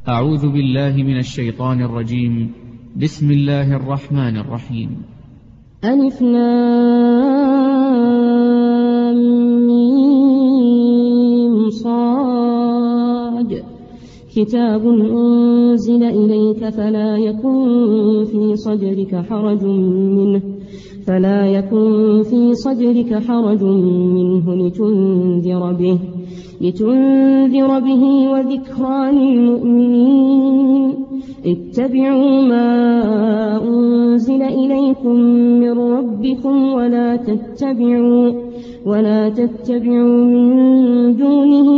أعوذ بالله من الشيطان الرجيم. بسم الله الرحمن الرحيم. ألف لام ميم صاد كتاب أنزل إليك فلا يكن في صدرك حرج منه لتنذر به وذكرى للمؤمنين. اتبعوا ما أنزل إليكم من ربكم ولا تتبعوا من دونه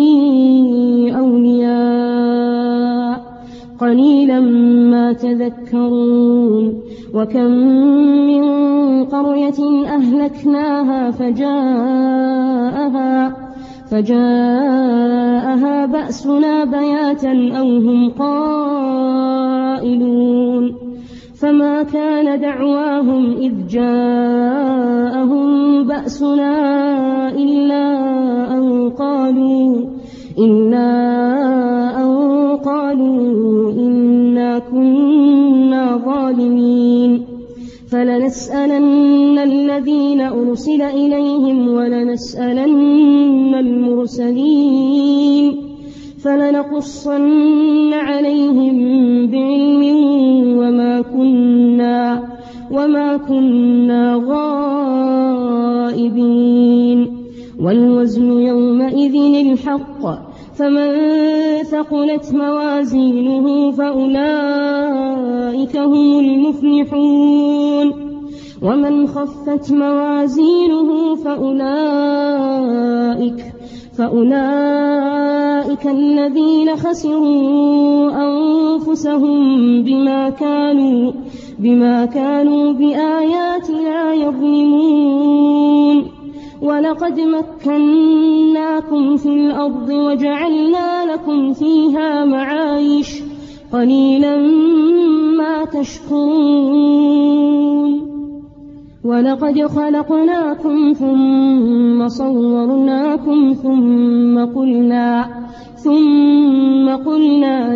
أولياء قليلا ما تذكرون. وكم من قرية أهلكناها فجاءها بأسنا بياتا أو هم قائلون. فما كان دعواهم إذ جاءهم بأسنا إلا أن قالوا إنا كنا ظالمين. فلنسألن الذين أرسل إليهم ولنسألن المرسلين فلنقصن عليهم بعلم وما كنا غائبين. والوزن يومئذ الحق فمن ثقلت موازينه فأولئك هم المفلحون ومن خفت موازينه فأولئك الذين خسروا أنفسهم بما كانوا بآياتنا يظلمون. ولقد مكناكم في الأرض وجعلنا لكم فيها معايش قليلا ما تشكرون. ولقد خلقناكم ثم صورناكم ثم قلنا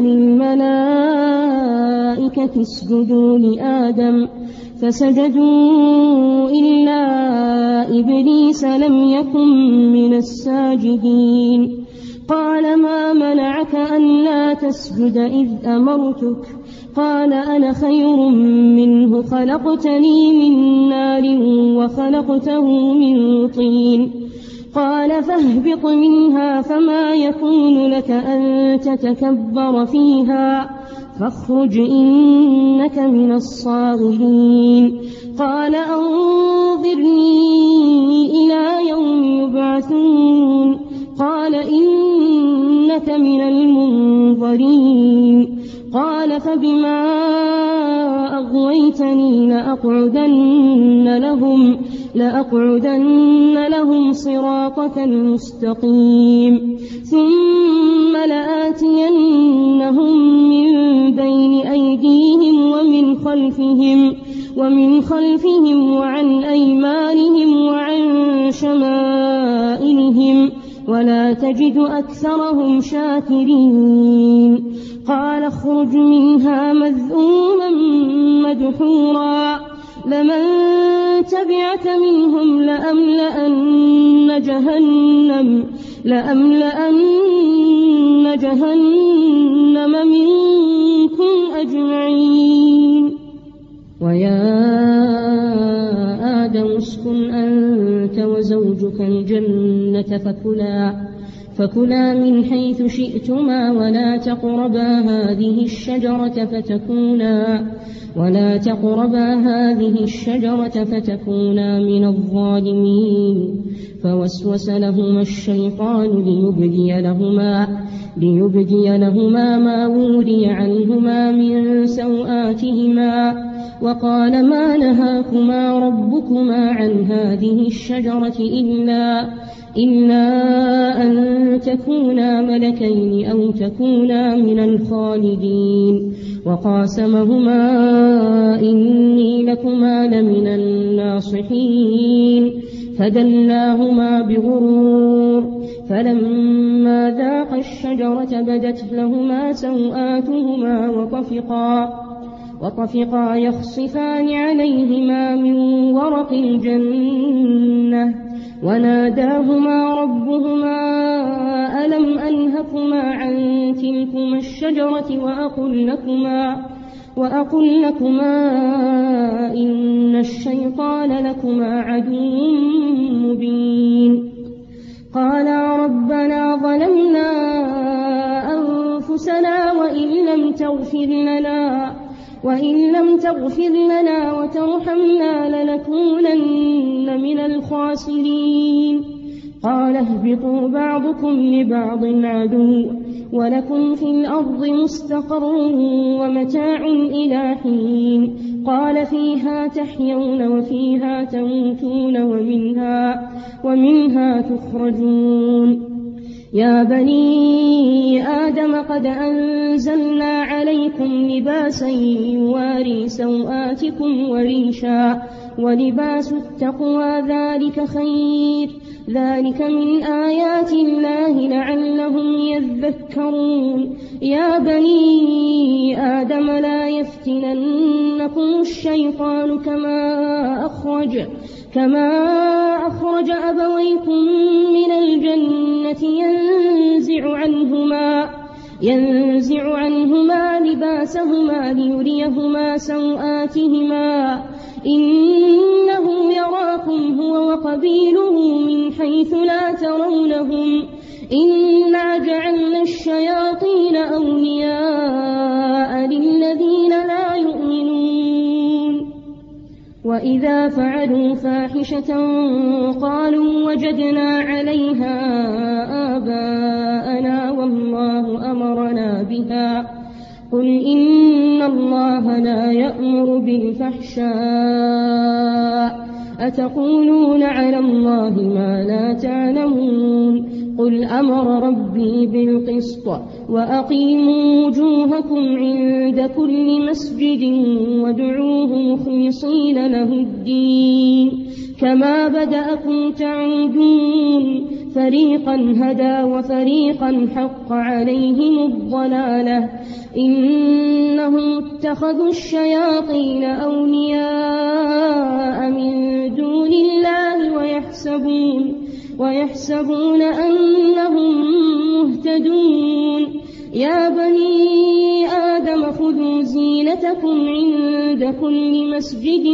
للملائكة اسجدوا لآدم فسجدوا إلا إبليس لم يكن من الساجدين. قال ما منعك ألا تسجد إذ أمرتك؟ قال أنا خير منه خلقتني من نار وخلقته من طين. قال فاهبط منها فما يكون لك أن تتكبر فيها فاخرج إنك من الصاغرين. قال أنظرني إلى يوم يبعثون. قال إنك من المنظرين. قال فبما أغويتني لأقعدن لهم صراطك المستقيم ثم لآتينهم من بين أيديهم ومن خلفهم وعن أيمانهم وعن شمائلهم ولا تجد أكثرهم شاكرين. قال اخرج منها مذءوما مدحورا لمن تبعك منهم لأملأن جهنم منكم أجمعين. ويا آدم اسكن أنت وزوجك الجنة فكلا من حيث شئتما ولا تقربا هذه الشجرة فتكونا من الظالمين. فوسوس لهما الشيطان ليبدي لهما ما وري عنهما من سوآتهما وقال ما نهاكما ربكما عن هذه الشجرة إلا أن تكونا ملكين أو تكونا من الخالدين. وقاسمهما إني لكما لمن الناصحين. فدلاهما بغرور فلما ذاقا الشجرة بدت لهما سوآتهما وطفقا يخصفان عليهما من ورق الجنة وناداهما ربهما ألم أنهكما عن تلكما الشجرة وأقل لكما إن الشيطان لكما عدو مبين قالا ربنا ظلمنا أنفسنا وإن لم تغفر لنا وترحمنا لنكونن من الخاسرين قال اهبطوا بعضكم لبعض عدو ولكم في الأرض مستقر ومتاع إلى حين قال فيها تحيون وفيها تموتون ومنها تخرجون يا بني آدم قد أنزلنا عليكم لباسا يواري سوآتكم وريشا ولباس التقوى ذلك خير ذلك من آيات الله لعلهم يذكرون يا بني آدم لا يفتننكم الشيطان كما أخرج أبويكم من الجنة ينزع عنهما لباسهما ليريهما سوآتهما إنه يراكم هو وقبيله من حيث لا ترونهم إنا جعلنا الشياطين أولياء للذين لا يؤمنون وإذا فعلوا فاحشة قالوا وجدنا عليها آباءنا والله أمرنا بها قل إن الله لا يأمر بالفحشاء أتقولون على الله ما لا تعلمون قل أمر ربي بالقسط وأقيموا وجوهكم عند كل مسجد وادعوه مخلصين له الدين كما بدأكم تعودون فريقا هدى وفريقا حق عليهم الضلالة إنهم اتخذوا الشياطين أولياء من دون الله ويحسبون أنهم مهتدون يا بني آدم خذوا زينتكم عند كل مسجد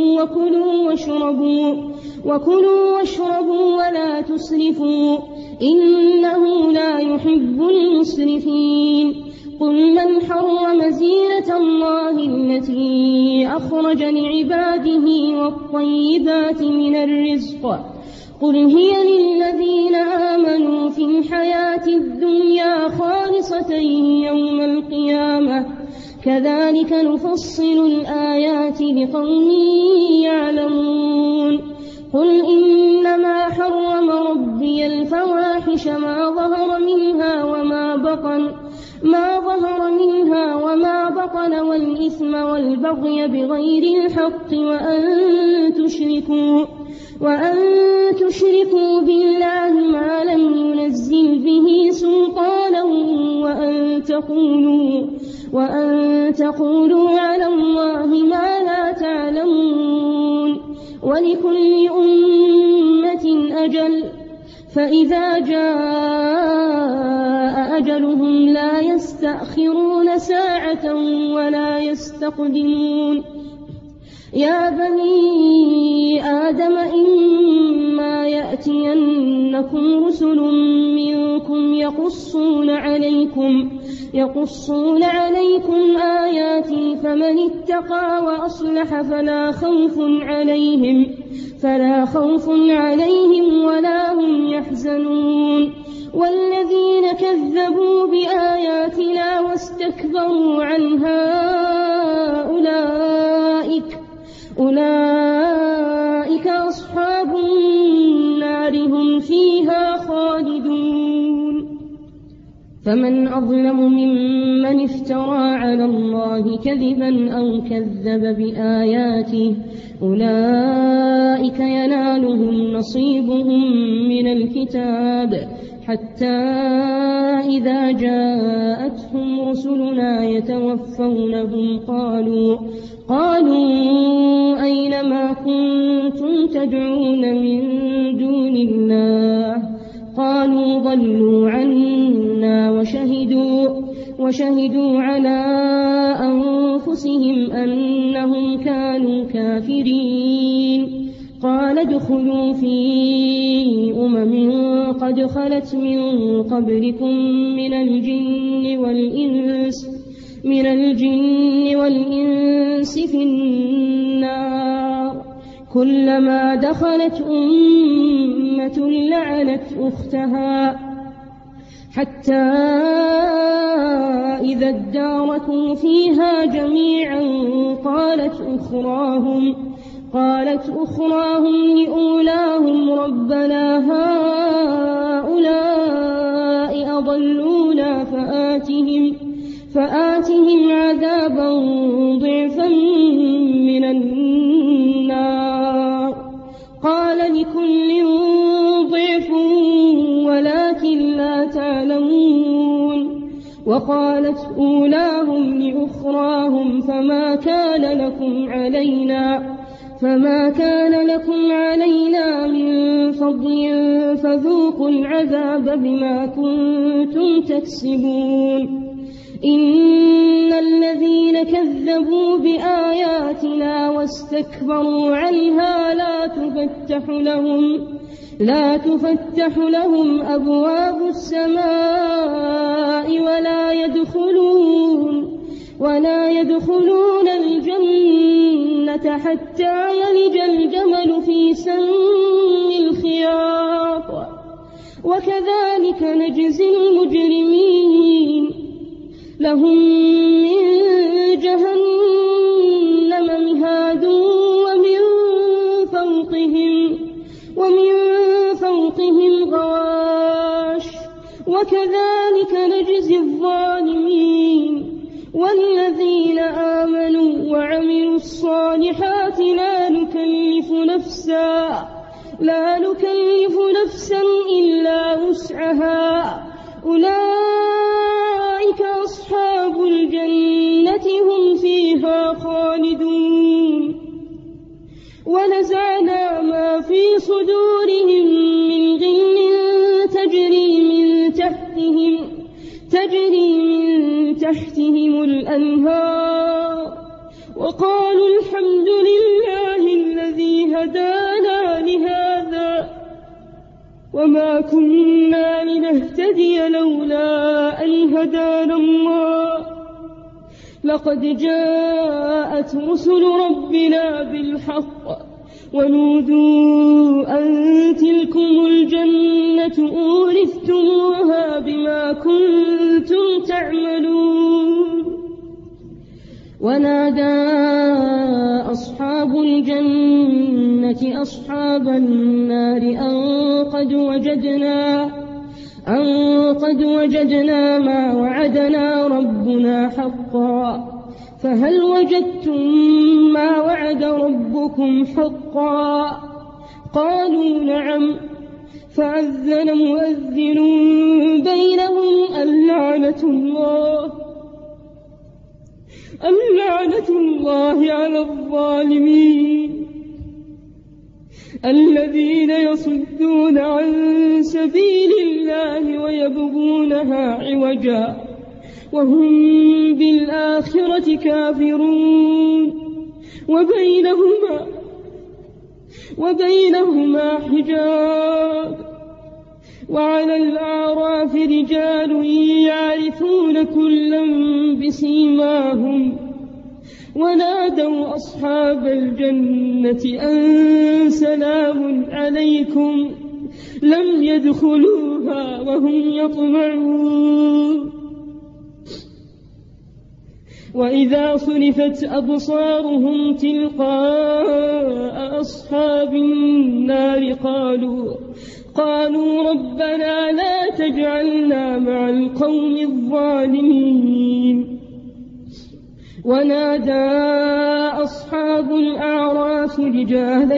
وكلوا واشربوا ولا تسرفوا إنه لا يحب المسرفين قل من حرم زينة الله التي أخرج لعباده والطيبات من الرزق قل هي للذين آمنوا في الحياة الدنيا خالصة يوم القيامة كذلك نفصل الآيات لقوم يعلمون قل إنما حرم ربي الفواحش ما ظهر منها وما بطن والإثم والبغي بغير الحق وأن تشركوا بالله ما لم ينزل به سلطانا وأن تقولوا على الله ما لا تعلمون ولكل أمة أجل فإذا جاء أجلهم لا يستأخرون ساعة ولا يستقدمون يا بني آدم إما يأتينكم رسل منكم يقصون عليكم آياتي فمن اتقى وأصلح فلا خوف عليهم ولا هم يحزنون والذين كذبوا بآياتنا واستكبروا عنها أولئك أصحاب النار هم فيها خالدون فمن أظلم ممن افترى على الله كذبا أو كذب بآياته أولئك ينالهم نصيبهم من الكتاب حتى إذا جاءتهم رسلنا يتوفونهم قالوا أين ما كنتم تدعون من دون الله قالوا ضلوا عنا وشهدوا على أنفسهم أنهم كانوا كافرين قال ادخلوا في قد خلت من قبلكم من الجن والإنس في النار كلما دخلت أمة لعنت أختها حتى إذا اداركوا فيها جميعا قالت أخراهم لأولاهم ربنا هؤلاء أضلونا فآتهم عذابا ضعفا من النار قال لكل ضعف ولكن لا تعلمون وقالت أولاهم لأخراهم فما كان لكم علينا من فضل فذوقوا العذاب بما كنتم تكسبون إن الذين كذبوا بآياتنا واستكبروا عنها لا تفتح لهم أبواب السماء ولا يدخلون الجنة حتى يلج الجمل في سم الخياط وكذلك نجزي المجرمين لهم من جهنم مهاد ومن فوقهم غواش وكذلك نجزي الظالمين والذين آمنوا وعملوا الصالحات لا نكلف نفسا إلا وسعها أولئك أصحاب الجنة هم فيها خالدون ونزعنا ما في صدورهم من غل تجري من تحتهم الأنهار وقالوا الحمد لله الذي هدانا لهذا وما كنا لنهتدي لولا أن هدانا الله لقد جاءت رسل ربنا بالحق ونودوا أن تلكم الجنة أورثتموها بما كنتم تعملون ونادى أصحاب الجنة أصحاب النار أن قد وجدنا ما وعدنا ربنا حقا فهل وجدتم ما وعد ربكم حقا قالوا نعم فأذن مؤذن بينهم اللعنة الله على الظالمين الذين يصدون عن سبيل الله ويبغونها عوجا وهم بالآخرة كافرون وبينهما حجاب وعلى الأعراف رجال يعرفون كلا بسيماهم ونادوا أصحاب الجنة أن سلام عليكم لم يدخلوها وهم يطمعون وإذا صرفت أبصارهم تلقاء أصحاب النار قالوا ربنا لا تجعلنا مع القوم الظالمين ونادى أصحاب الأعراف رجالا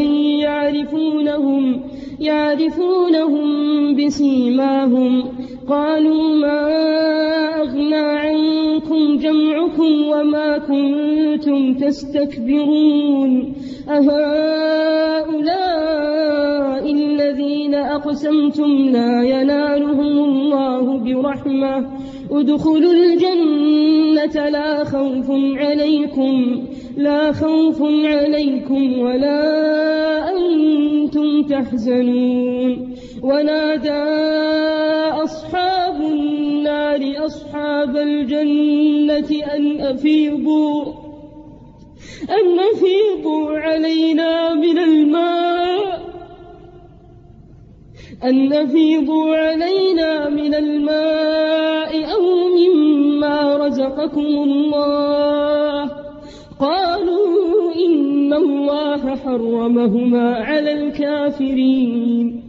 يعرفونهم بسيماهم قالوا ما أغنى عنكم جمعكم وما كنتم تستكبرون أهؤلاء الذين أقسمتم لا ينالهم الله برحمة ادخلوا الجنة لا خوف عليكم ولا أنتم تحزنون ونادى أصحاب النار أصحاب الجنة أن أفيضوا علينا من الماء أو مما رزقكم الله قالوا إن الله حرمهما على الكافرين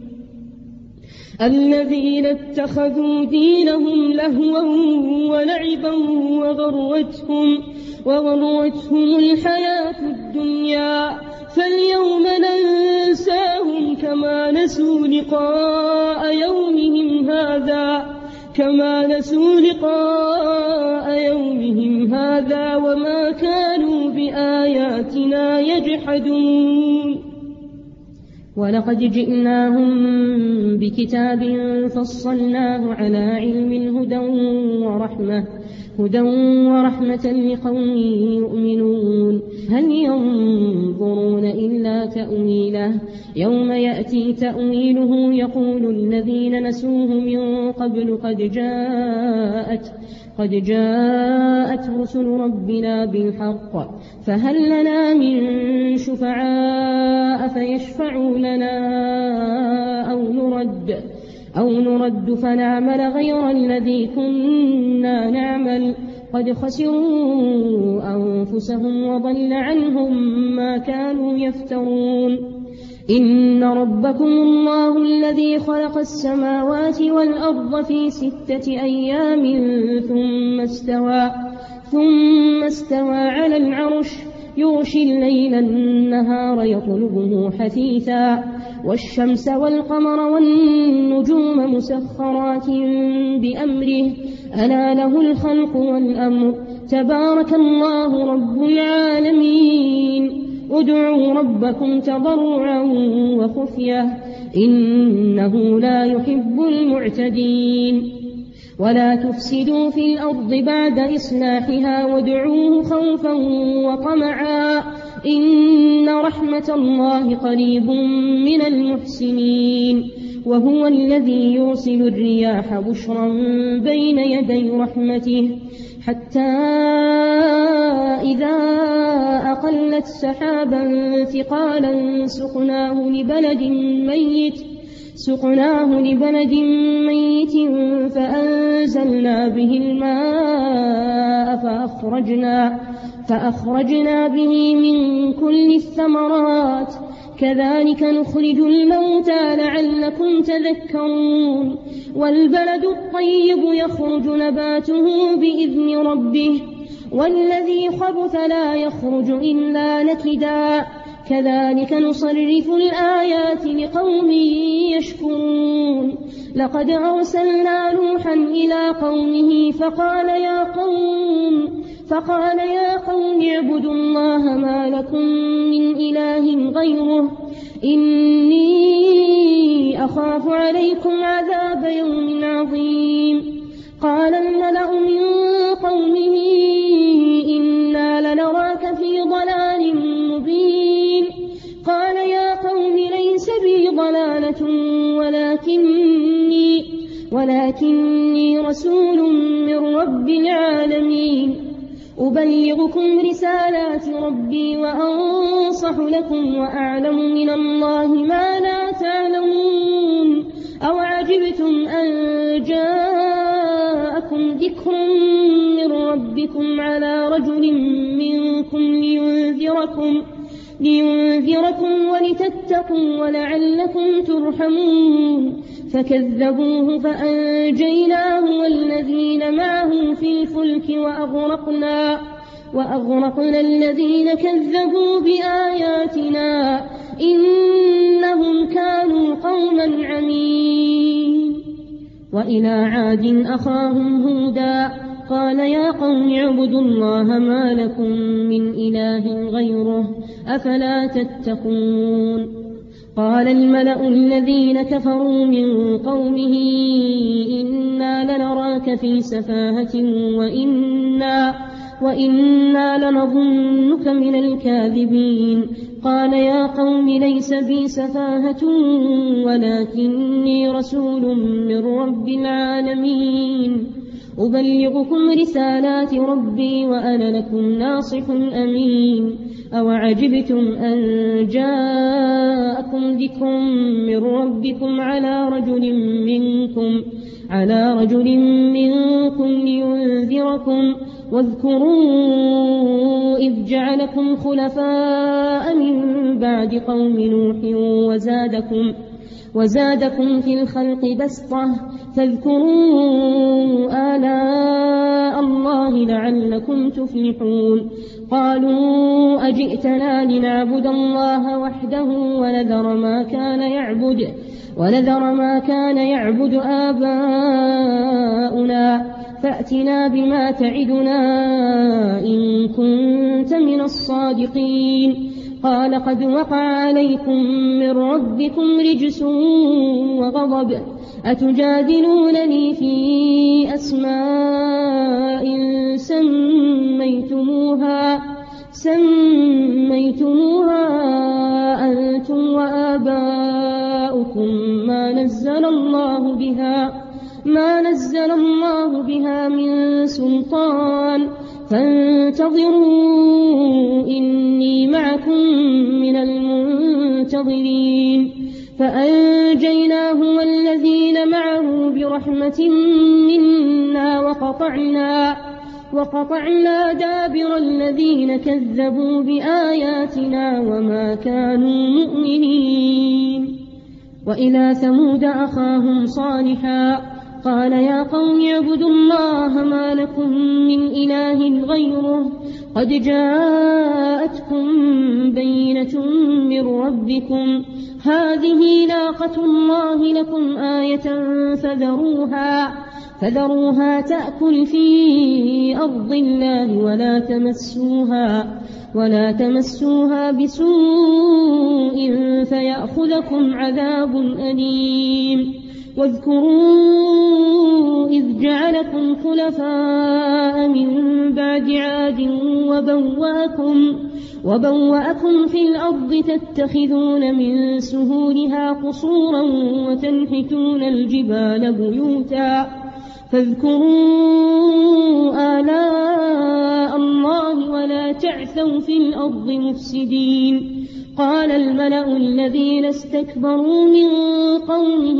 الذين اتخذوا دينهم لهوا ولعبا وغرتهم الحياة الدنيا فاليوم ننساهم كما نسوا لقاء يومهم هذا وما كانوا بآياتنا يجحدون ولقد جئناهم بكتاب فصلناه على علم هدى ورحمة لقوم يؤمنون هل ينظرون إلا تأويله يوم يأتي تأويله يقول الذين نسوه من قبل قد جاءت رسل ربنا بالحق فهل لنا من شفعاء فيشفعوا لنا أو نرد فنعمل غير الذي كنا نعمل قد خسروا أنفسهم وضل عنهم ما كانوا يفترون إن ربكم الله الذي خلق السماوات والأرض في 6 أيام ثم استوى على العرش يغشي الليل النهار يطلبه حثيثا والشمس والقمر والنجوم مسخرات بأمره ألا له الخلق والأمر تبارك الله رب العالمين ادعوا ربكم تضرعا وخفية إنه لا يحب المعتدين ولا تفسدوا في الأرض بعد إصلاحها وادعوه خوفا وطمعا إن رحمة الله قريب من المحسنين وهو الذي يرسل الرياح بشرا بين يدي رحمته حتى إذا أقلت سحابا ثقالا سقناه لبلد ميت فأنزلنا به الماء فأخرجنا به من كل الثمرات كذلك نخرج الموتى لعلكم تذكرون والبلد الطيب يخرج نباته بإذن ربه والذي خبث لا يخرج إلا نكدا كذلك نصرف الآيات لقوم يشكرون لقد أرسلنا نوحا إلى قومه فقال يا قوم اعبدوا الله ما لكم من إله غيره إني أخاف عليكم عذاب يوم عظيم قال الملأ من قومه إنا لنراك في ضلال مبين قال يا قوم ليس بي ضلالة ولكني رسول من رب العالمين أبلغكم رسالات ربي وأنصح لكم وأعلم من الله ما لا تعلمون أو عجبتم أن جاءكم ذكر من ربكم على رجل منكم لينذركم ولتتقوا ولعلكم ترحمون فكذبوه فأنجيناه والذين معه في الفلك وأغرقنا الذين كذبوا بآياتنا إنهم كانوا قوما عمين. وإلى عاد أخاهم هودا قال يا قوم اعبدوا الله ما لكم من إله غيره أفلا تتقون. قال الملأ الذين كفروا من قومه إنا لنراك في سفاهة وإنا لنظنك من الكاذبين. قال يا قوم ليس بي سفاهة ولكني رسول من رب العالمين أبلغكم رسالات ربي وأنا لكم ناصح أمين. أوعجبتم أن جاءكم ذكر من ربكم على رجل منكم لينذركم واذكروا إذ جعلكم خلفاء من بعد قوم نوح وزادكم في الخلق بسطة فاذكروا آلاء الله لعلكم تفلحون. قالوا أجئتنا لنعبد الله وحده ونذر ما كان يعبد آباؤنا فأتنا بما تعدنا إن كنت من الصادقين. قال قد وقع عليكم من ربكم رجس وغضب أتجادلونني في أسماء سميتموها أنتم وآباؤكم ما نزل الله بها من سلطان فانتظروا إني معكم من المنتظرين. فأنجيناه والذين معه برحمة منا وقطعنا دابر الذين كذبوا بآياتنا وما كانوا مؤمنين. وإلى ثمود أخاهم صالحا قال يا قوم اعبدوا الله ما لكم من إله غيره قد جاءتكم بينة من ربكم هذه ناقة الله لكم آية فذروها تأكل في أرض الله ولا تمسوها بسوء فيأخذكم عذاب أليم. واذكروا إذ جعلكم خلفاء من بعد عاد وبوأكم في الأرض تتخذون من سهولها قصورا وتنحتون الجبال بيوتا فاذكروا آلاء الله ولا تعثوا في الأرض مفسدين. قال الملأ الذين استكبروا من قومه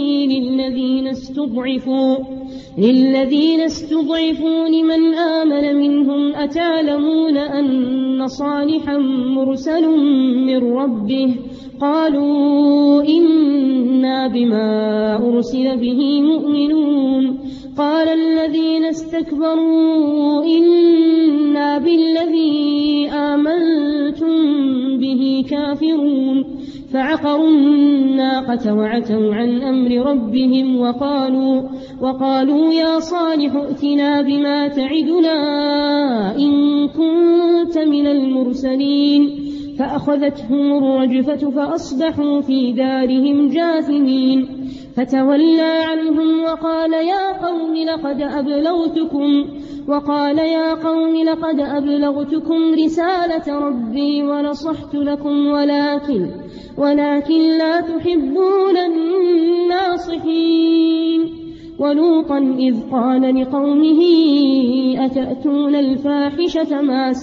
للذين استضعفوا لمن آمن منهم أتعلمون أن صالحا مرسل من ربه قالوا إنا بما أرسل به مؤمنون. قال الذين استكبروا إنا بالذي آمنتم به كافرون. فعقروا الناقة وعتوا عن أمر ربهم وقالوا يا صالح ائتنا بما تعدنا إن كنت من المرسلين. فأخذتهم الرجفة فأصبحوا في دارهم جاثمين. فتولى عنهم وقال يا قوم لقد أبلغتكم رسالة ربي ونصحت لكم ولكن لا تحبون الناصحين. ولوطا إذ قال لقومه أتأتون الفاحشة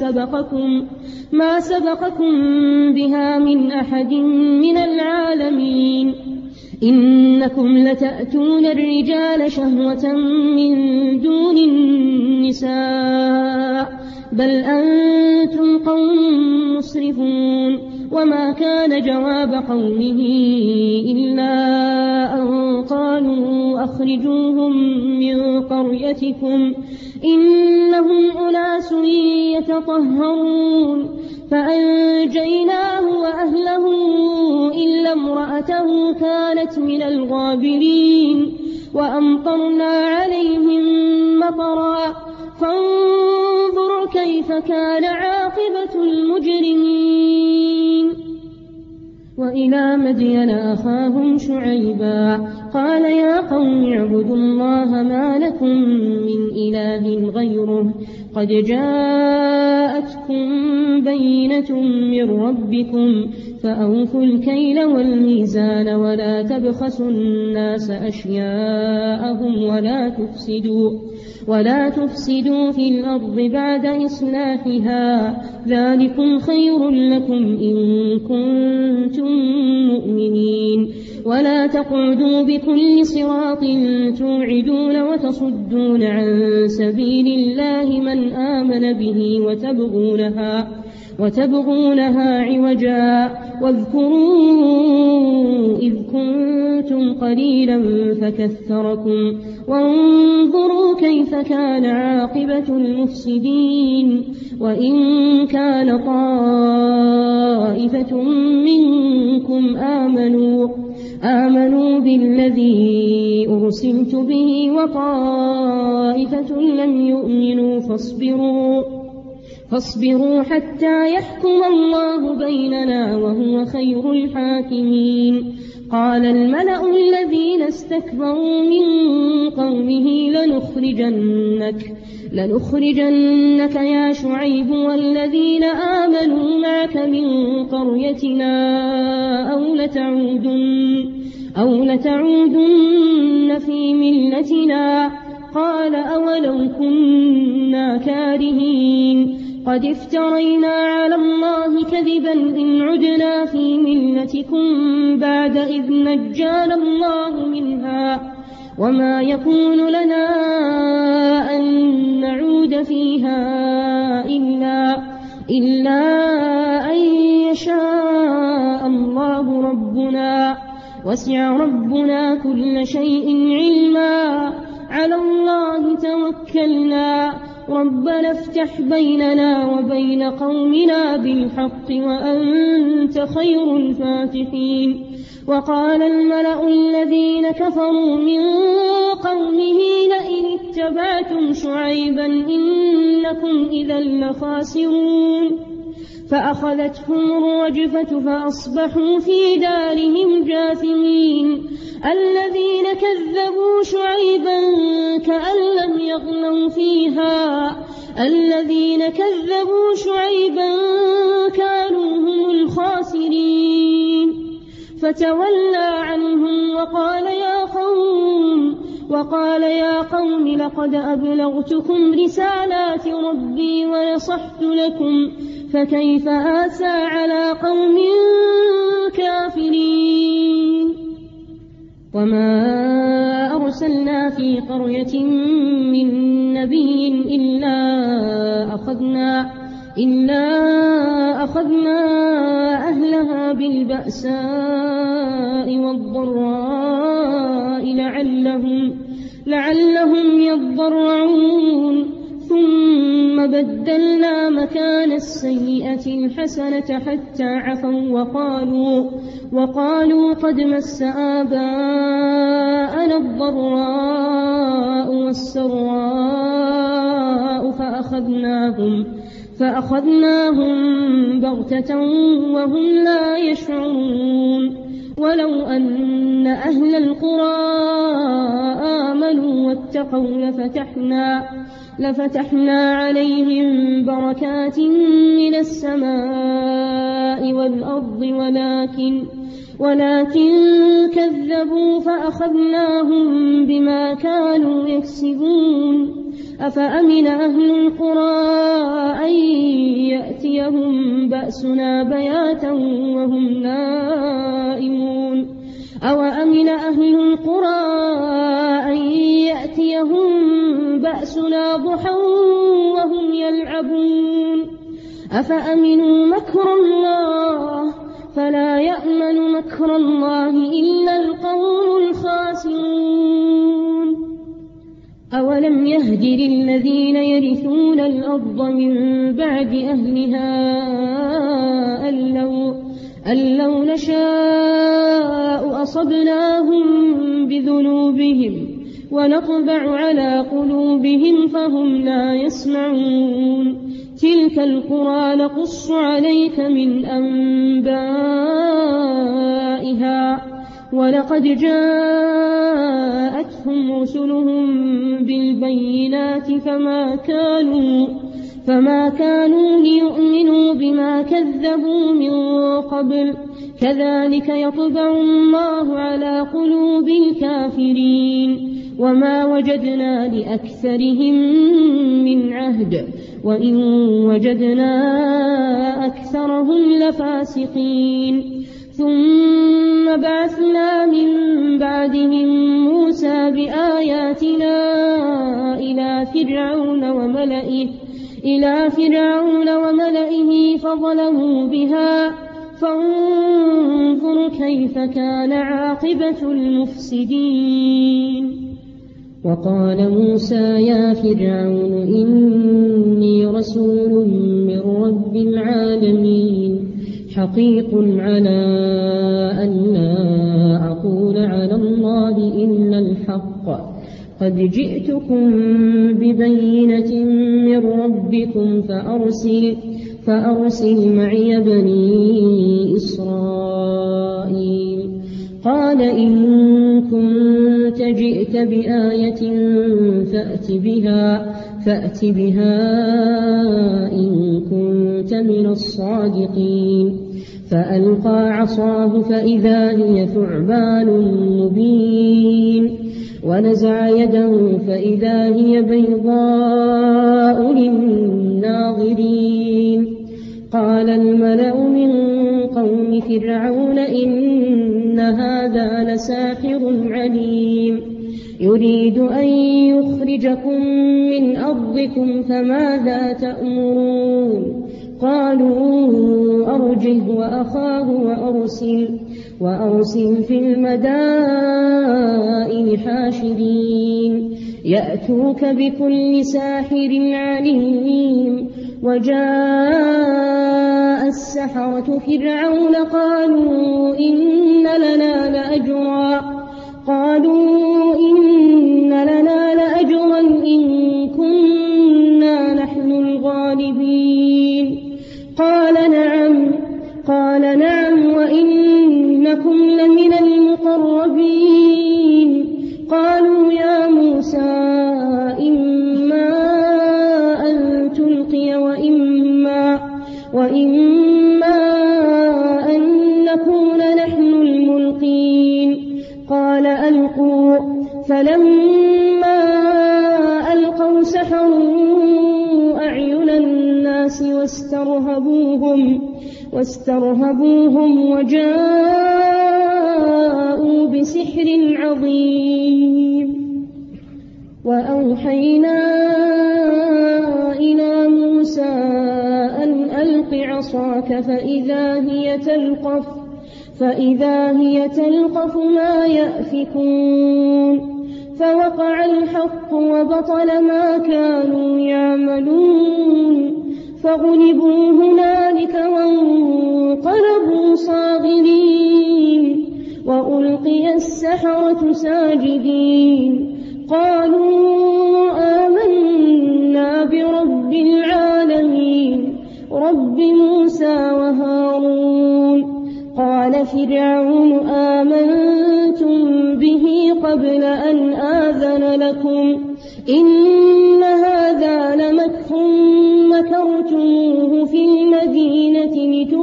ما سبقكم بها من أحد من العالمين. إنكم لتأتون الرجال شهوة من دون النساء بل أنتم قوم مسرفون. وما كان جواب قومه إلا أن قالوا أخرجوهم من قريتكم إنهم أناس يتطهرون فأنجيناه وأهله إلا امرأته كانت من الغابرين وأمطرنا عليهم مطرا فانظر كيف كان عاقبة المجرمين. وإلى مدين أخاهم شعيبا قال يا قوم اعبدوا الله ما لكم من إله غيره قد جاءتكم بينة من ربكم فأوفوا الكيل والميزان ولا تبخسوا الناس أشياءهم ولا تفسدوا في الأرض بعد إصلاحها ذلكم خير لكم إن كنتم مؤمنين. ولا تقعدوا بكل صراط توعدون وتصدون عن سبيل الله من آمن به وتبغونها عوجا واذكروا إذ كنتم قليلا فكثركم وانظروا كيف كان عاقبة المفسدين. وإن كان طائفة منكم آمنوا بالذي أرسلت به وطائفة لم يؤمنوا فاصبروا حتى يحكم الله بيننا وهو خير الحاكمين. قال الملأ الذين استكبروا من قومه لنخرجنك يا شعيب والذين آمنوا معك من قريتنا أو لتعودن في ملتنا. قال أولو كنا كارهين قد افترينا على الله كذبا إن عدنا في ملتكم بعد إذ نجانا الله منها وما يكون لنا أن نعود فيها إلا أن يشاء الله ربنا وسع ربنا كل شيء علما على الله توكلنا ربنا افتح بيننا وبين قومنا بالحق وأنت خير الفاتحين. وقال الملأ الذين كفروا من قومه لئن اتبعتم شعيبا إنكم إذا لخاسرون. فأخذتهم الرجفة فأصبحوا في دارهم جاثمين. الذين كذبوا شعيبا كأن لم يغنوا فيها كانوا هم الخاسرين. فتولى عنهم وقال يا قوم لقد أبلغتكم رسالات ربي ونصحت لكم فكيف آسى على قوم كافرين. وما أرسلنا في قرية من نبي إلا أخذنا أهلها بالبأساء والضراء لعلهم يضرعون ثم بدلنا مكان السيئة الحسنة حتى عفوا وقالوا قد مس آباءنا الضراء والسراء فأخذناهم بغتة وهم لا يشعرون. ولو أن أهل القرى آمنوا واتقوا لفتحنا عليهم بركات من السماء والأرض ولكن كذبوا فأخذناهم بما كانوا يكسبون. أفأمن أهل القرى أن يأتيهم بأسنا بياتا وهم نائمون أو أمن أهل القرى أن يأتيهم بأسنا ضحى وهم يلعبون. أفأمنوا مكر الله فلا يأمن مكر الله إلا القوم الخاسرون. أولم يهد للذين يرثون الأرض من بعد أهلها أن لو نشاء أصبناهم بذنوبهم ونطبع على قلوبهم فهم لا يسمعون. تلك القرى نقص عليك من أنبائها ولقد جاءتهم رسلهم بالبينات فما كانوا ليؤمنوا بما كذبوا من قبل كذلك يطبع الله على قلوب الكافرين. وما وجدنا لأكثرهم من عهد وإن وجدنا أكثرهم لفاسقين. ثم بعثنا من بعدهم موسى بآياتنا إلى فرعون وملئه فظلموا بها فانظر كيف كان عاقبة المفسدين. وقال موسى يا فرعون إني رسول من رب العالمين حقيق على أن لا أقول على الله إلا الحق قد جئتكم ببينة من ربكم فأرسل معي بني إسرائيل. قال إن كنت جئت بآية فأت بها إن كنت من الصادقين. فألقى عصاه فإذا هي ثعبان مبين ونزع يده فإذا هي بيضاء للناظرين. قال الملأ من قوم فرعون إن هذا لساحر عليم يريد أن يخرجكم من أرضكم فماذا تأمرون. قالوا أرجه وأخاه وأرسل في المدائن حاشرين يأتوك بكل ساحر عليم. وجاء السحرة فرعون قالوا إن لنا لأجرا إن كنا نحن الغالبين. قال نعم وإنكم لمن المقربين. قالوا يا موسى إما أن تلقي وإما أن نكون نحن الملقين. قال ألقوا. فلما ألقوا سحروا أعين الناس واسترهبوهم وجاءوا بسحر عظيم. وأوحينا إلى موسى أن ألق عصاك فإذا هي تلقف ما يأفكون. فوقع الحق وبطل ما كانوا يعملون فغلبوا هنالك وانقلبوا صاغرين وألقي السحرة ساجدين. قالوا آمنا برب العالمين رب موسى وهارون. قال فرعون آمنتم به قبل أن آذن لكم إن هذا لمكر مكرتموه في المدينة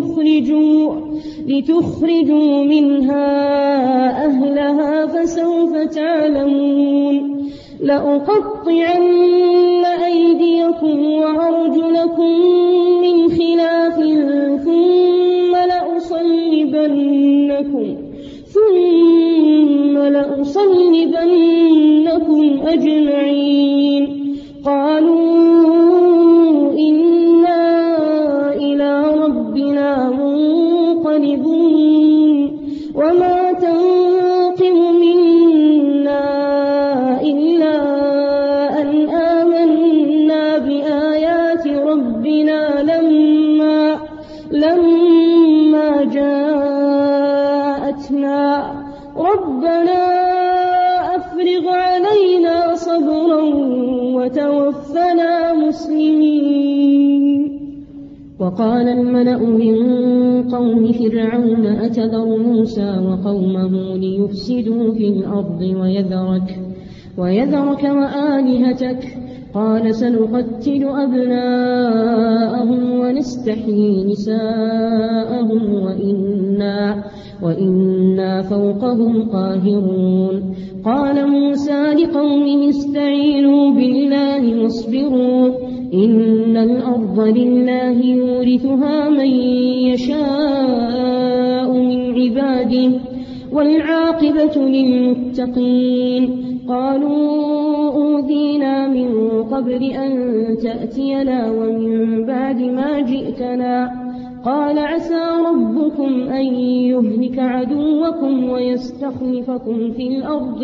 لتخرجوا منها أهلها فسوف تعلمون. لأقطعن أيديكم وأرجلكم من خلاف ثم لأصلبنكم أجمعين. قالوا إنا إلى ربنا منقلبون. لما جاءتنا ربنا أفرغ علينا صبرا وتوفنا مسلمين. وقال الملأ من قوم فرعون أتذر موسى وقومه ليفسدوا في الأرض ويذرك وآلهتك قال سنقتل أبناءهم ونستحيي نساءهم وإنا فوقهم قاهرون. قال موسى لقومه استعينوا بالله واصبروا إن الأرض لله يورثها من يشاء من عباده والعاقبة للمتقين. قالوا أوذينا من قبل أن تأتينا ومن بعد ما جئتنا قال عسى ربكم أن يهلك عدوكم ويستخلفكم في الأرض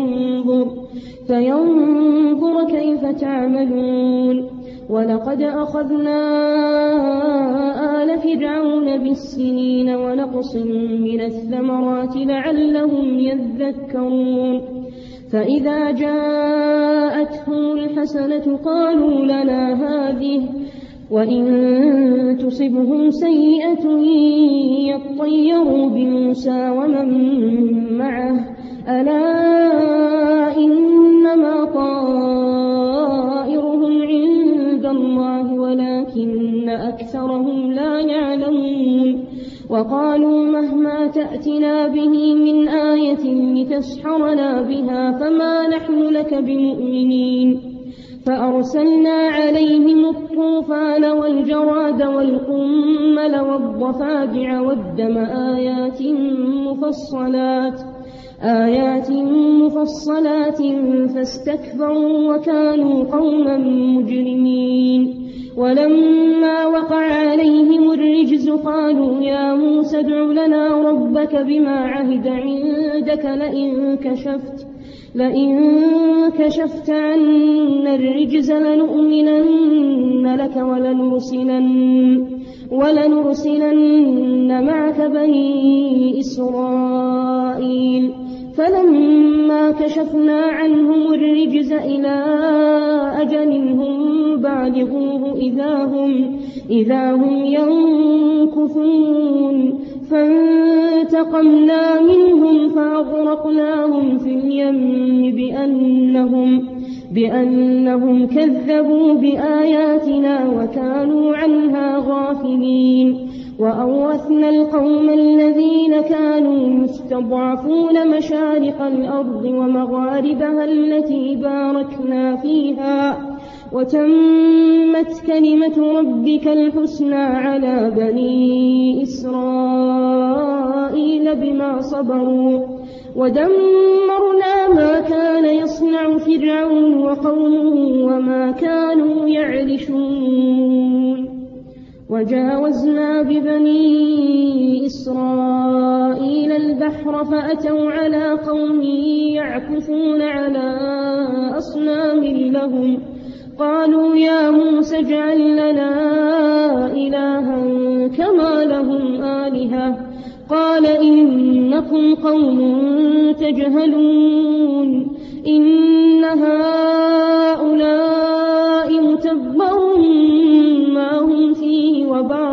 فينظر كيف تعملون. ولقد أخذنا آل فرعون بالسنين ونقص من الثمرات لعلهم يذكرون. فإذا جاءتهم الحسنة قالوا لنا هذه وإن تصبهم سيئة يطيروا بموسى ومن معه ألا إنما طائرهم عند الله ولكن أكثرهم لا يعلمون. وقالوا مهما تأتنا به من آية لتسحرنا بها فما نحن لك بمؤمنين. فأرسلنا عليهم الطوفان والجراد والقمل والضفادع والدم آيات مفصلات فاستكبروا وكانوا قوما مجرمين. ولما وقع عليهم الرجز قالوا يا موسى ادع لنا ربك بما عهد عندك لئن كشفت عنا الرجز لنؤمنن لك ولنرسلن معك بني إسرائيل. فلما كشفنا عنهم الرجز إلى أجل هم بالغوه إذا هم ينكثون. فانتقمنا منهم فأغرقناهم في اليم بأنهم كذبوا بآياتنا وكانوا عنها غافلين. وأورثنا القوم الذين كانوا يستضعفون مشارق الأرض ومغاربها التي باركنا فيها وتمت كلمة ربك الحسنى على بني إسرائيل بما صبروا ودمرنا ما كان يصنع فرعون وقومه وما كانوا يعرشون. وجاوزنا ببني إسرائيل البحر فأتوا على قوم يعكفون على أصنام لهم قالوا يا موسى اجعل لنا إلها كما لهم آلهة قال إنكم قوم تجهلون إن هؤلاء متبر ما هم فيه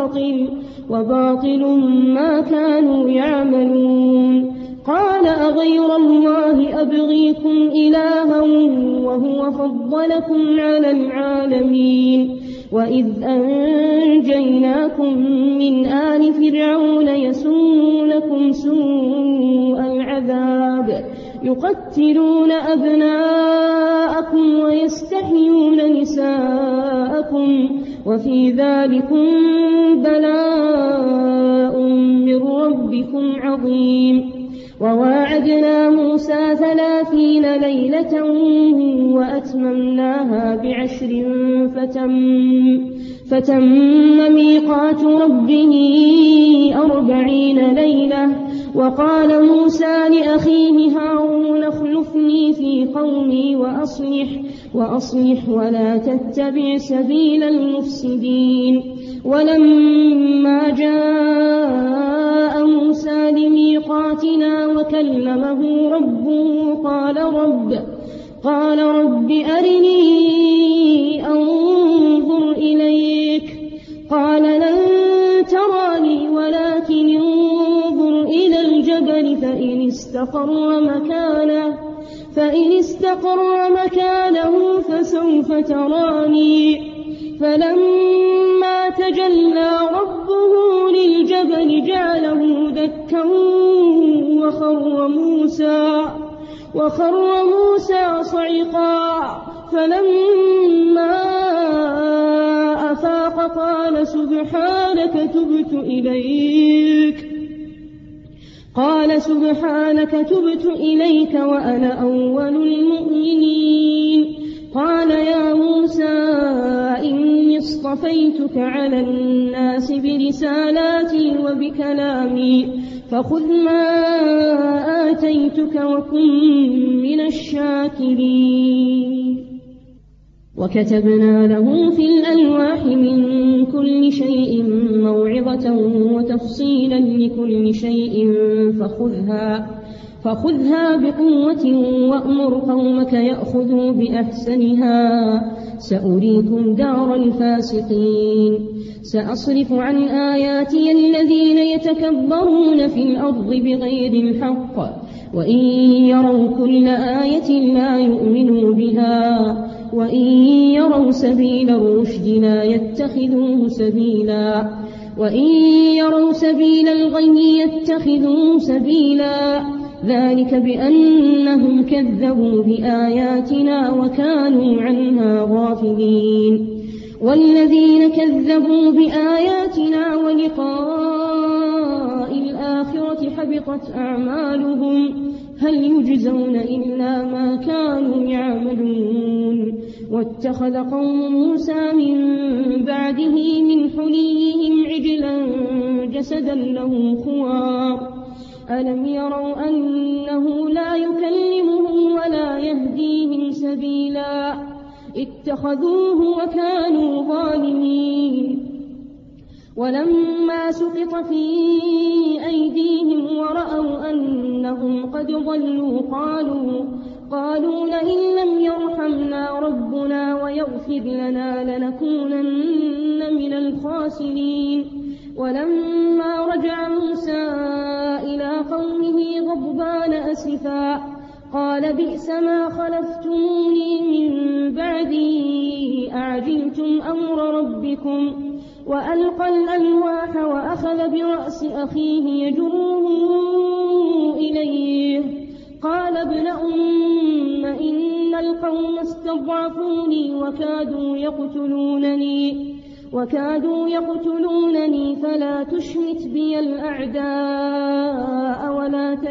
وباطل ما كانوا يعملون. قال أغير الله أبغيكم إلها وهو فضلكم على العالمين وإذ أنجيناكم من آل فرعون يسومونكم سوء العذاب يقتلون أبناءكم ويستحيون نساءكم وفي ذلكم بلاء من ربكم عظيم. وواعدنا موسى 30 ليلة وأتممناها ب10 فتم ميقات ربه 40 ليلة. وقال موسى لأخيه هارون اخلفني في قومي وأصلح ولا تتبع سبيل المفسدين. ولما جاء موسى لميقاتنا وكلمه ربه قال رب أرني أنظر إليك قال لن تراني ولكن انظر إلى الجبل فإن استقر مكانه فسوف تراني فلما تجلى ربه للجبل جعله دكا وخر موسى صعقا فلما أفاق قال سبحانك تبت إليك وأنا أول المؤمنين قال يا موسى إني اصطفيتك على الناس برسالاتي وبكلامي فخذ ما آتيتك وكن من الشاكرين وكتبنا له في الألواح من كل شيء موعظة وتفصيلا لكل شيء فخذها بقوة وأمر قومك يأخذوا بأحسنها سأريكم دار الفاسقين سأصرف عن آياتي الذين يتكبرون في الأرض بغير الحق وإن يروا كل آية لا يؤمنوا بها وإن يروا سبيل الرشد لا يتخذوه سبيلا وإن يروا سبيل الغي يتخذوه سبيلا ذلك بأنهم كذبوا بآياتنا وكانوا عنها غافلين والذين كذبوا بآياتنا ولقاء الآخرة حبطت أعمالهم هل يجزون إلا ما كانوا يعملون واتخذ قوم موسى من بعده من حليهم عجلا جسدا له خوار ألم يروا أنه لا يكلمهم ولا يهديهم سبيلا اتخذوه وكانوا ظالمين ولما سقط في أيديهم ورأوا أنهم قد ضلوا قالوا لئن لم يرحمنا ربنا ويغفر لنا لنكونن من الخاسرين ولما رجع موسى إلى قومه غضبان أسفا قال بئس ما خلفتموني من بعدي أعجلتم أمر ربكم وألقى الألواح وأخذ برأس أخيه يجره إليه قال ابن أم إن القوم استضعفوني وكادوا يقتلونني فلا تشمت بي الأعداء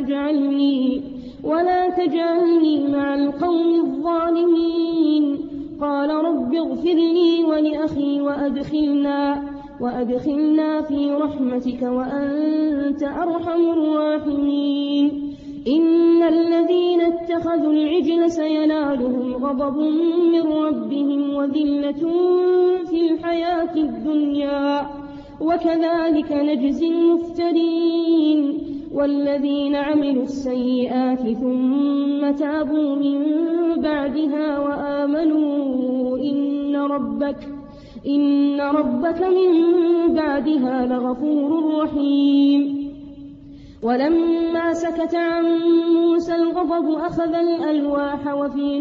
ولا تجعلني مع القوم الظالمين قال رب اغفر لي ولأخي وأدخلنا في رحمتك وأنت أرحم الراحمين إن الذين اتخذوا العجل سينالهم غضب من ربهم وذلة في الحياة الدنيا وكذلك نجزي المفترين والذين عملوا السيئات ثم تابوا من بعدها وآمنوا إن ربك من بعدها لغفور رحيم ولما سكت عن موسى الغضب أخذ الألواح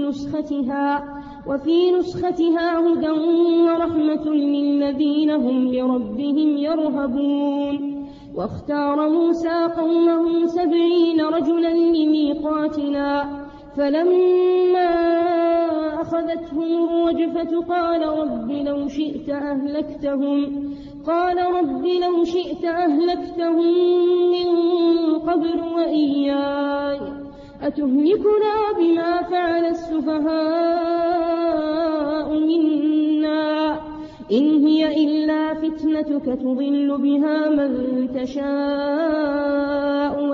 وفي نسختها هدى ورحمة للذين هم لربهم يرهبون واختار موسى قومه 70 رجلا لميقاتنا فلما أخذتهم الرجفة قال رب لو شئت أهلكتهم من قبل وإياي أتهلكنا بما فعل السفهاء منا إن هي إلا فتنتك تضل بها من تشاء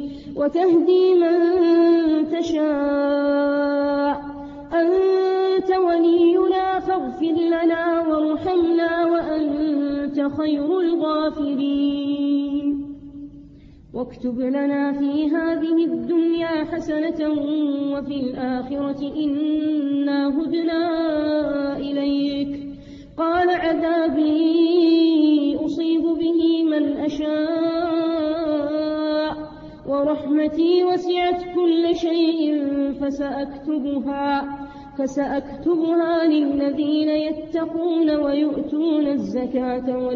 وتهدي من تشاء أنت ولينا فاغفر لنا وارحمنا وأنت خير الغافرين. واكتب لنا في هذه الدنيا حسنة وفي الآخرة إنا هدنا إليك. قال عذابي أصيب به من أشاء ورحمتي وسعت كل شيء فسأكتبها للذين يتقون ويؤتون الزكاة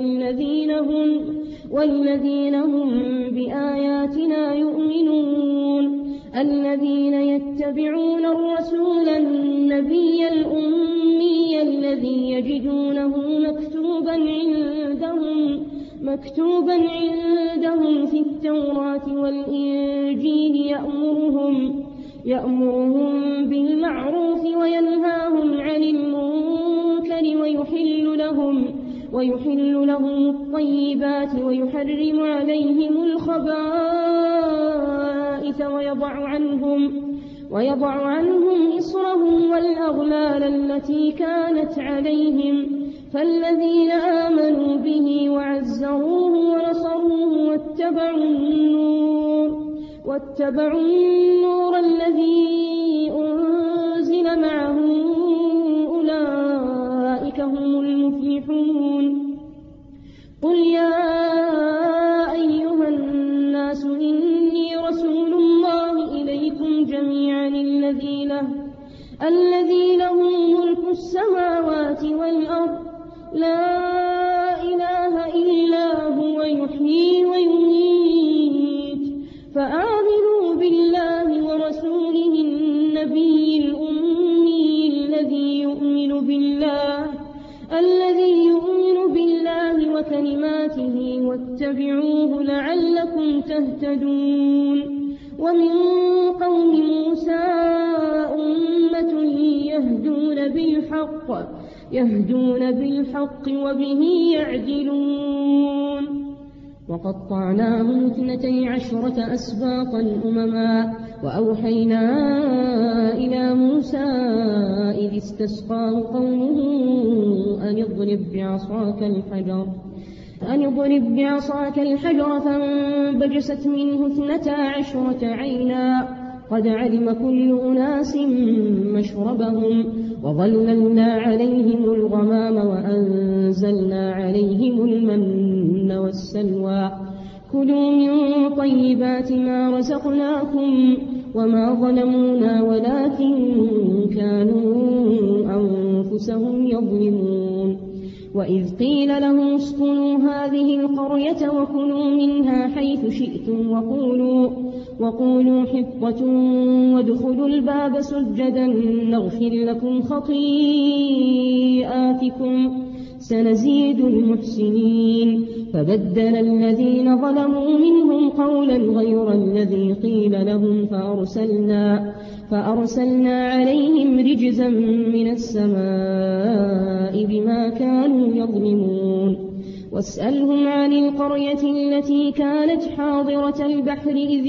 والذين هم بآياتنا يؤمنون. الذين يتبعون الرسول النبي الأمي الذي يجدونه مكتوبا عندهم في التوراة والإنجيل يأمرهم بالمعروف وينهاهم عن المنكر ويحل لهم الطيبات ويحرم عليهم الخبائث ويضع عنهم إصرهم والأغلال التي كانت عليهم. فالذين آمنوا به وعزروه ونصروه واتبعوا النور الذي أنزل معه أولئك هم المفلحون. قل يا أيها الناس إني رسول الله إليكم جميعا الذي له ملك السماوات والأرض لا إله إلا هو يحيي ويميت. فآمنوا بالله ورسوله النبي الأمي الذي يؤمن بالله وكلماته واتبعوه لعلكم تهتدون. ومن قوم موسى أمة يهدون بالحق وبه يعدلون. وقطعناهم 12 أسباطا أمما وأوحينا إلى موسى إذ استسقاه قومه أن اضرب بعصاك الحجر فانبجست منه 12 عينا قد علم كل أناس مشربهم وظللنا عليهم الغمام وأنزلنا عليهم المن والسلوى. كلوا من طيبات ما رزقناكم وما ظلمونا ولكن كانوا أنفسهم يظلمون. وإذ قيل لهم اسكنوا هذه القرية وكلوا منها حيث شئتم وقولوا حطة وادخلوا الباب سجدا نغفر لكم خطيئاتكم سنزيد المحسنين. فبدل الذين ظلموا منهم قولا غير الذي قيل لهم فأرسلنا عليهم رجزا من السماء بما كانوا يظلمون. واسألهم عن القرية التي كانت حاضرة البحر إذ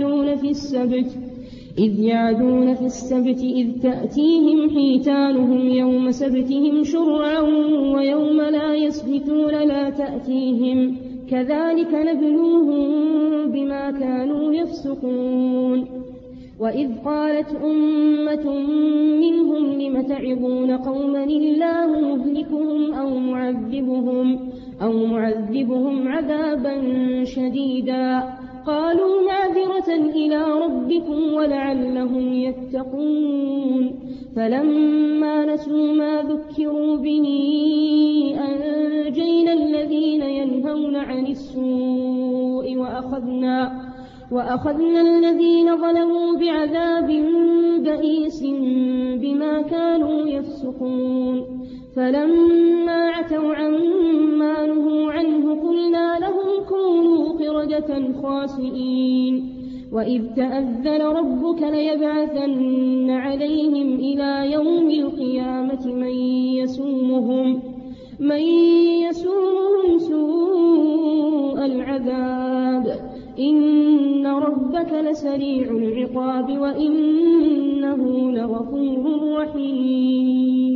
يعدون في السبت إذ تأتيهم حيتانهم يوم سبتهم شرعا ويوم لا يسبتون لا تأتيهم كذلك نبلوهم بما كانوا يفسقون. وإذ قالت أمة منهم لم تعظون قوما الله مهلكهم أو معذبهم عذابا شديدا قالوا معذرة إلى ربكم ولعلهم يتقون. فلما نسوا ما ذكروا به أنجينا الذين ينهون عن السوء وأخذنا الذين ظلموا بعذاب بئيس بما كانوا يفسقون. فلما عتوا عما نهوا عنه قلنا لهم كونوا قردة خاسئين. وإذ تأذن ربك ليبعثن عليهم إلى يوم القيامة من يسومهم سوء العذاب إن ربك لسريع العقاب وإنه لغفور رحيم.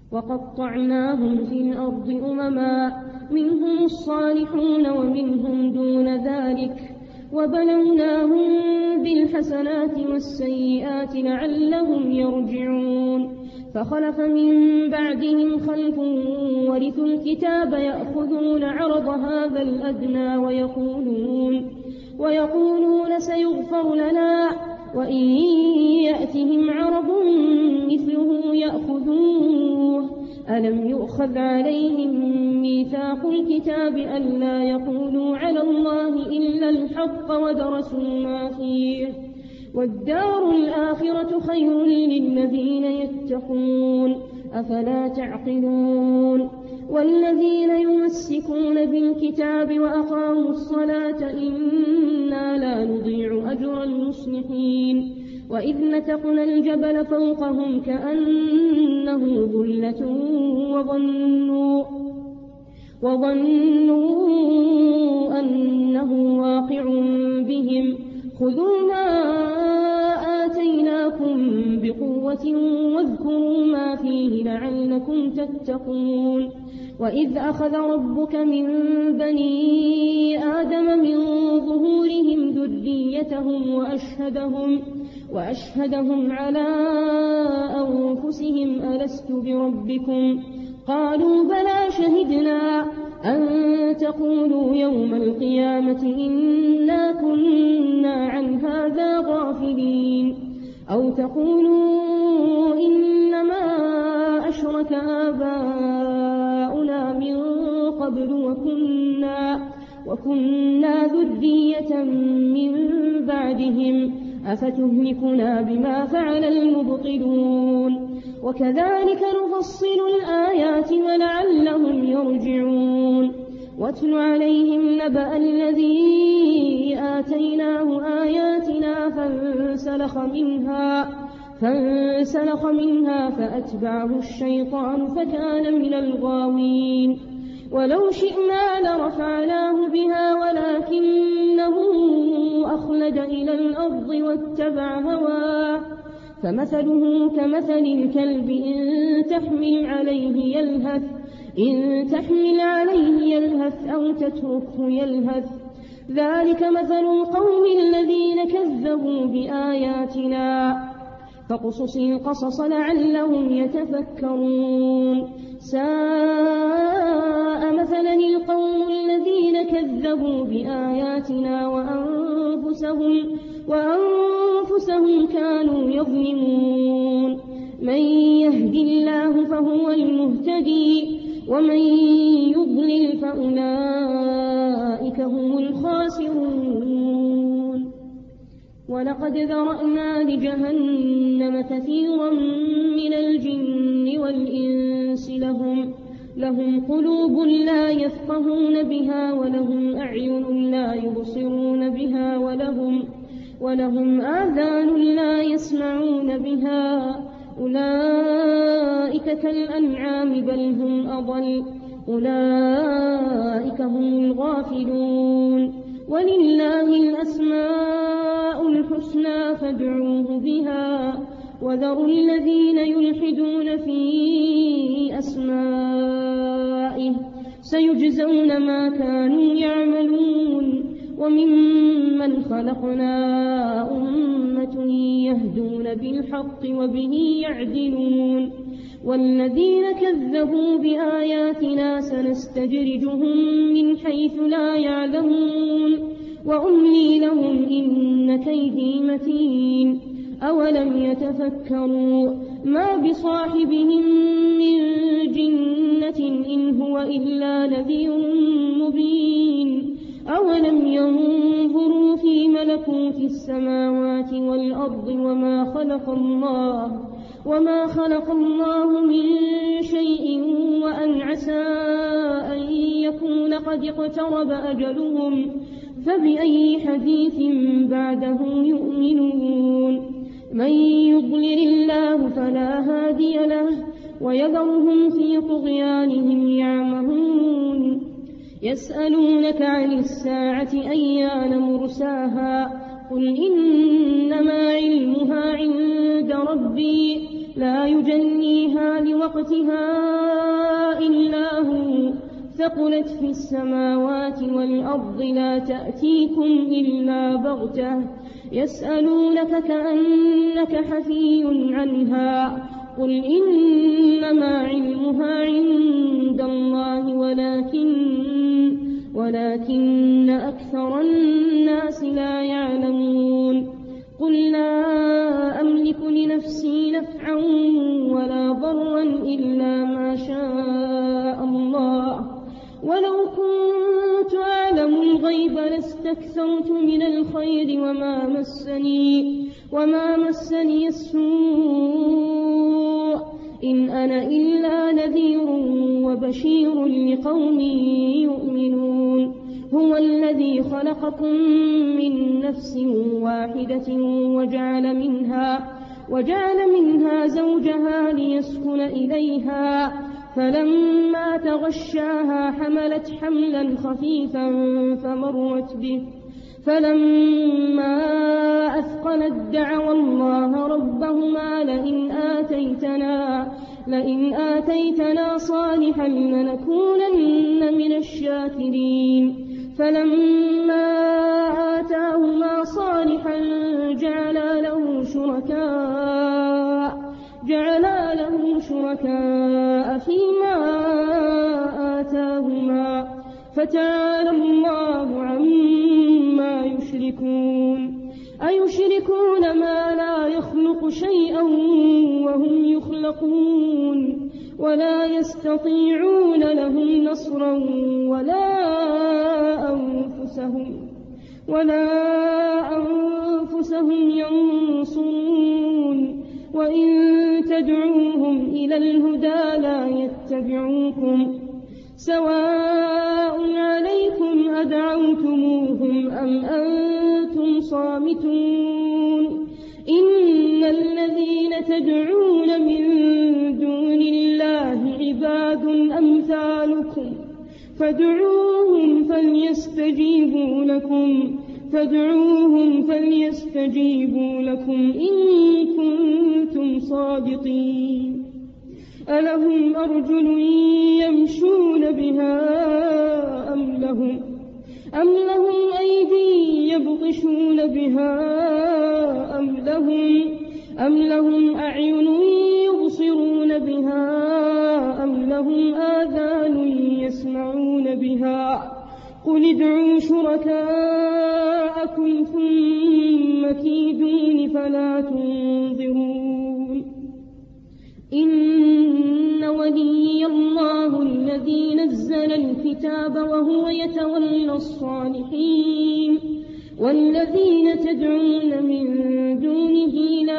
وقطعناهم في الأرض أمما منهم الصالحون ومنهم دون ذلك وبلوناهم بالحسنات والسيئات لعلهم يرجعون فخلف من بعدهم خلف ورثوا الكتاب يأخذون عرض هذا الأدنى ويقولون سيغفر لنا وإن يأتهم عرض مثله يأخذوه ألم يؤخذ عليهم ميثاق الكتاب ألا يقولوا على الله إلا الحق ودرسوا ما فيه والدار الآخرة خير للذين يتقون أفلا تعقلون والذين يمسكون بالكتاب وأقاموا الصلاة إنا لا نضيع أجر المصلحين وإذ نتقنا الجبل فوقهم كأنه ظلة وظنوا أنه واقع بهم خذوا ما آتيناكم بقوة واذكروا ما فيه لعلكم تتقون وإذ أخذ ربك من بني آدم من ظهورهم ذريتهم وأشهدهم على أنفسهم ألست بربكم قالوا بلى شهدنا أن تقولوا يوم القيامة إنا كنا عن هذا غافلين أو تقولوا إنما أشرك آباؤنا من قبل وكنا ذرية من بعدهم أفتهلكنا بما فعل المبطلون وكذلك نفصل الآيات ولعلهم يرجعون واتل عليهم نبأ الذي آتيناه آياتنا فانسلخ منها فأتبعه الشيطان فكان من الغاوين ولو شئنا لرفعناه بها ولكنه أخلد إلى الأرض واتبع هواه فمثله كمثل الكلب إن تحمل عليه يلهث أو تتركه يلهث ذلك مثل القوم الذين كذبوا بآياتنا فاقصص القصص لعلهم يتفكرون ساء مثلا القوم الذين كذبوا بآياتنا وأنفسهم كانوا يظلمون من يهد الله فهو المهتدي ومن يضلل فأولئك هم الخاسرون ولقد ذرأنا لجهنم كثيرا من الجن والإنس لهم قلوب لا يفقهون بها ولهم أعين لا يبصرون بها ولهم آذان لا يسمعون بها أولئك كالأنعام بل هم أضل أولئك هم الغافلون ولله الأسماء الحسنى فادعوه بها وذروا الذين يلحدون في أسمائه سيجزون ما كانوا يعملون وممن خلقنا أمة يهدون بالحق وبه يعدلون والذين كذبوا بآياتنا سنستدرجهم من حيث لا يعلمون وأملي لهم إن كيدي متين أولم يتفكروا ما بصاحبهم من جنة إن هو إلا نذير مبين أولم ينظروا في ملكوت السماوات والأرض وما خلق الله من شيء وأن عسى أن يكون قد اقترب أجلهم فبأي حديث بعده يؤمنون من يضلل الله فلا هادي له ويذرهم في طغيانهم يعمهون يسألونك عن الساعة أيان مرساها قل إنما علمها عند ربي لا يجليها لوقتها إلا هو ثقلت في السماوات والأرض لا تأتيكم إلا بغتة يسألونك كأنك حفي عنها قل إنما علمها عند الله ولكن أكثر الناس لا يعلمون قل لا أملك لنفسي نفعا ولا ضرا إلا ما شاء الله ولو كنت أعلم الغيب لاستكثرت من الخير وما مسني السوء إن أنا إلا نذير وبشير لقوم يؤمنون هو الذي خلقكم من نفس واحدة وجعل منها زوجها ليسكن إليها فلما تغشاها حملت حملا خفيفا فمرت به فلما أثقلت دعوا الله ربهما لئن آتيتنا صالحا لنكونن من الشاكرين فلما آتاهما صالحا جعلا له شركاء فيما آتاهما فتعالى الله عما يشركون أيشركون ما لا يخلق شيئا وهم يخلقون ولا يستطيعون لهم نصرا ولا أنفسهم ينصرون وإن تدعوهم إلى الهدى لا يتبعوكم سواء عليكم أدعوتموهم أم أنتم صامتون إن الذين تدعون من دون الله عباد أمثالكم فادعوهم فليستجيبوا لكم إن كنتم صادقين ألهم أرجل يمشون بها أم لهم أيدي يبطشون بها أم لهم أعين يبصرون بها أم لهم آذان يسمعون بها قل ادعوا شركاءكم ثم كيدون فلا تنظرون إن ولي الله الذي نزل الكتاب وهو يتولى الصالحين والذين تدعون من دونه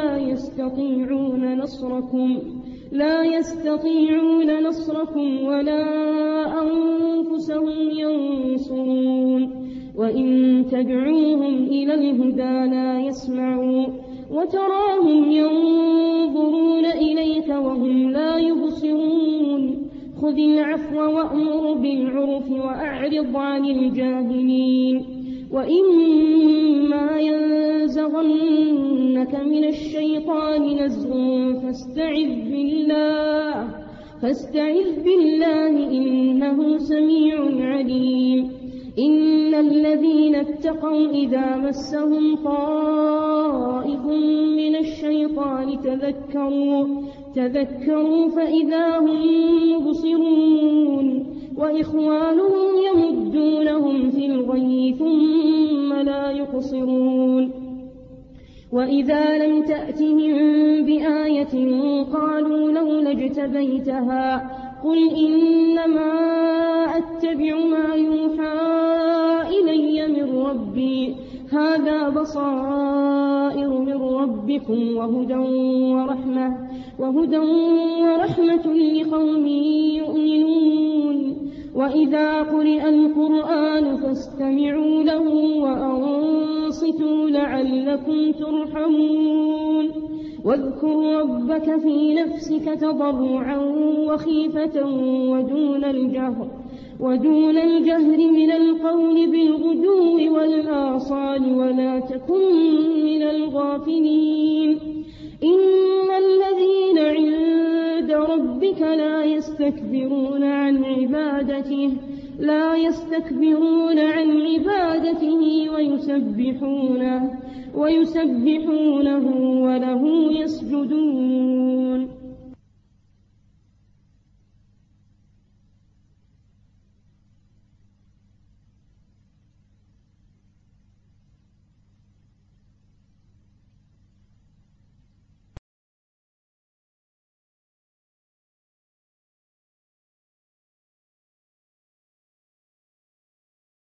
لا يستطيعون نصركم ولا أنفسهم ينصرون وإن تدعوهم إلى الهدى لا يسمعوا وتراهم ينظرون إليك وهم لا يبصرون خذ العفو وأمر بالعرف وأعرض عن الجاهلين وإما ينزغنك من الشيطان نزغ فاستعذ بالله إنه سميع عليم إن الذين اتقوا إذا مسهم طائف من الشيطان تذكروا فإذا هم مبصرون وإخوانهم يمدونهم في الغي ثم لا يقصرون وإذا لم تأتهم بآية قالوا لولا اجتبيتها قل إنما أتبع ما يوحى إلي من ربي هذا بصائر من ربكم وهدى ورحمة لقوم يؤمنون وإذا قرئ القرآن فاستمعوا له وأنصتوا لعلكم ترحمون واذكر ربك في نفسك تضرعا وخيفة ودون الجهر من القول بالغدو والآصال ولا تكن من الغافلين إن الذين عند ربك لا يستكبرون عن عبادته ويسبحونه وله يسجدون